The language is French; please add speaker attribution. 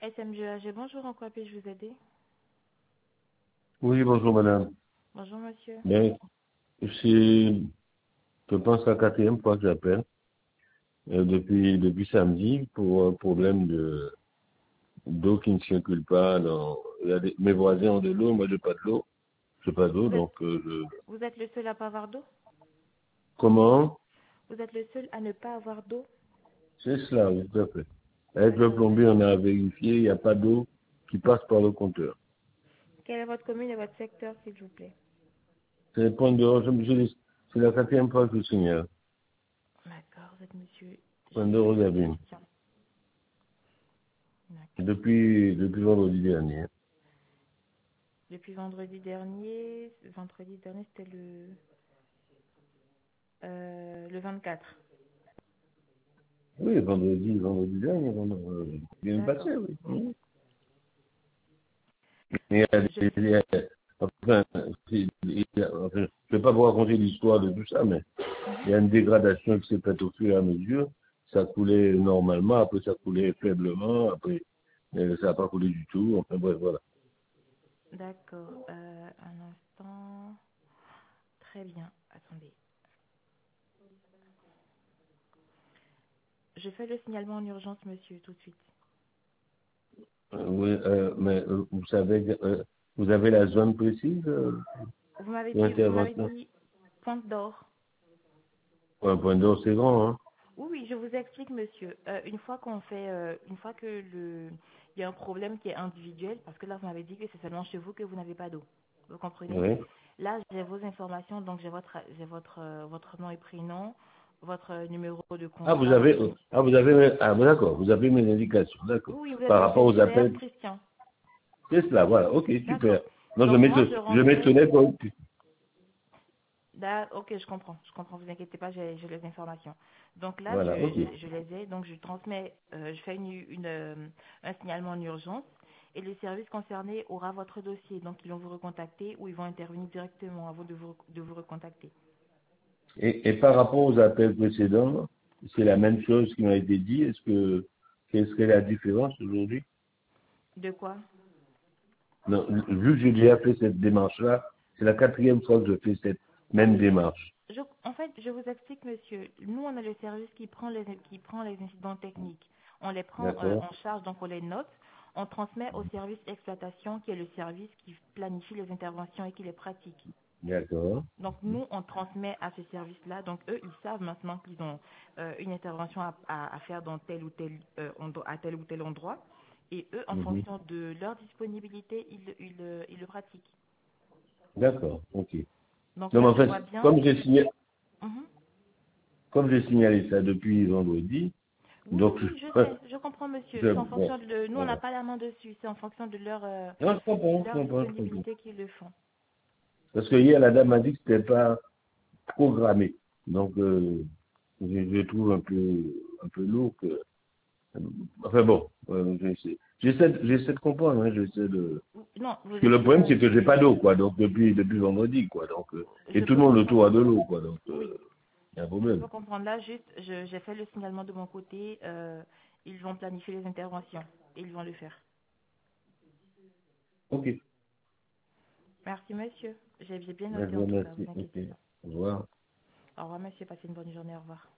Speaker 1: SMGAG, bonjour, en quoi puis-je vous aider?
Speaker 2: Oui, bonjour madame.
Speaker 1: Bonjour monsieur.
Speaker 2: Mais c'est, je pense, la quatrième fois que j'appelle depuis samedi pour un problème d'eau qui ne circule pas. Mes voisins ont de l'eau, moi j'ai pas de l'eau. J'ai pas d'eau,
Speaker 1: Vous êtes,
Speaker 2: donc
Speaker 1: vous êtes le seul à pas avoir d'eau?
Speaker 2: comment?
Speaker 1: Vous êtes le seul à ne pas avoir d'eau?
Speaker 2: C'est cela, oui, tout à fait. Avec le
Speaker 1: D'accord.
Speaker 2: plombier, on a vérifié, il n'y a pas d'eau qui passe par le compteur.
Speaker 1: Quelle est votre commune et votre secteur, s'il vous plaît?
Speaker 2: C'est le point de c'est la quatrième fois que je signale.
Speaker 1: D'accord, vous êtes monsieur
Speaker 2: Point de Rosavine.
Speaker 1: Christian. D'accord.
Speaker 2: Depuis vendredi dernier.
Speaker 1: Depuis vendredi dernier c'était le 24.
Speaker 2: Oui, vendredi dernier, bien
Speaker 1: D'accord.
Speaker 2: passé, oui. Il y a
Speaker 1: Je,
Speaker 2: enfin, je ne vais pas vous raconter l'histoire de tout ça, mais
Speaker 1: Mhm.
Speaker 2: il y a une dégradation qui s'est faite au fur et à mesure. Ça coulait normalement, après ça coulait faiblement, après ça n'a pas coulé du tout. Enfin bref, voilà.
Speaker 1: D'accord. Un instant. Très bien. Attendez. Je fais le signalement en urgence, monsieur, tout de suite.
Speaker 2: Oui, mais vous avez la zone précise
Speaker 1: Vous m'avez
Speaker 2: d'intervention.
Speaker 1: dit Pointe d'Or.
Speaker 2: Pour un point d'eau, c'est grand, hein.
Speaker 1: Oui, oui, je vous explique, monsieur. Une fois que il y a un problème qui est individuel, parce que là, vous m'avez dit que c'est seulement chez vous que vous n'avez pas d'eau. Vous comprenez?
Speaker 2: Oui.
Speaker 1: Là, j'ai vos informations, donc votre nom et prénom, votre numéro de contrat.
Speaker 2: D'accord, vous avez mes indications, d'accord.
Speaker 1: Oui, oui, vous êtes
Speaker 2: Par rapport
Speaker 1: monsieur
Speaker 2: aux
Speaker 1: Gilbert
Speaker 2: appels,
Speaker 1: Christian.
Speaker 2: c'est cela, voilà, ok,
Speaker 1: D'accord.
Speaker 2: super. Non,
Speaker 1: Donc moi, je
Speaker 2: je
Speaker 1: rentrais.
Speaker 2: m'étonnais quoi.
Speaker 1: Ok, je comprends, vous inquiétez pas, j'ai les informations. Donc là,
Speaker 2: Voilà, ok.
Speaker 1: je les ai, donc je transmets, je fais un signalement en urgence et le service concerné aura votre dossier. Donc ils vont vous recontacter ou ils vont intervenir directement à vous de vous recontacter.
Speaker 2: Et par rapport aux appels précédents, c'est la même chose qui m'a été dit. Quelle serait la différence aujourd'hui?
Speaker 1: De quoi?
Speaker 2: Non, vu que j'ai déjà fait cette démarche-là, c'est la quatrième fois que je fais cette
Speaker 1: Ah
Speaker 2: même
Speaker 1: oui,
Speaker 2: démarche.
Speaker 1: en fait, je vous explique, monsieur. Nous, on a le service qui prend les incidents techniques. On les prend
Speaker 2: D'accord,
Speaker 1: en charge, donc on les note. On transmet au service exploitation, qui est le service qui planifie les interventions et qui les pratique.
Speaker 2: d'accord,
Speaker 1: Donc nous, on transmet à ce service-là. Donc eux, ils savent maintenant qu'ils ont une intervention à faire dans à tel ou tel endroit. Et eux, en
Speaker 2: mhm,
Speaker 1: fonction de leur disponibilité, ils le pratiquent.
Speaker 2: d'accord, ok.
Speaker 1: Donc
Speaker 2: Non, mais
Speaker 1: là,
Speaker 2: en
Speaker 1: je
Speaker 2: fait,
Speaker 1: vois bien. Mhm.
Speaker 2: comme j'ai signalé ça depuis vendredi,
Speaker 1: Oui,
Speaker 2: donc
Speaker 1: oui, je sais, je comprends, monsieur. C'est en
Speaker 2: bon,
Speaker 1: fonction de... Nous, on n'a
Speaker 2: voilà.
Speaker 1: pas la main dessus. C'est en fonction
Speaker 2: Non,
Speaker 1: de leur
Speaker 2: je comprends.
Speaker 1: disponibilité qu'ils le font.
Speaker 2: Parce que hier, la dame m'a dit que c'était pas programmé. Donc, je trouve un peu lourd que, enfin bon, j'essaie de comprendre, hein,
Speaker 1: Non, vous
Speaker 2: parce que le
Speaker 1: inquiétez
Speaker 2: problème,
Speaker 1: pas.
Speaker 2: c'est que j'ai pas d'eau, quoi, donc depuis vendredi, quoi, donc, et
Speaker 1: Je
Speaker 2: tout le
Speaker 1: peux
Speaker 2: monde autour
Speaker 1: comprendre.
Speaker 2: a de l'eau, quoi, donc,
Speaker 1: Oui,
Speaker 2: il y a un
Speaker 1: je
Speaker 2: problème.
Speaker 1: peux comprendre. Là, juste, j'ai fait le signalement de mon côté. Ils vont planifier les interventions. Et ils vont le faire.
Speaker 2: Ok,
Speaker 1: Merci, monsieur. J'ai bien
Speaker 2: je
Speaker 1: noté
Speaker 2: vous
Speaker 1: en tout cas.
Speaker 2: remercie,
Speaker 1: Vous
Speaker 2: ok,
Speaker 1: inquiétez pas.
Speaker 2: au revoir.
Speaker 1: Au revoir, monsieur. Passez une bonne journée. Au revoir.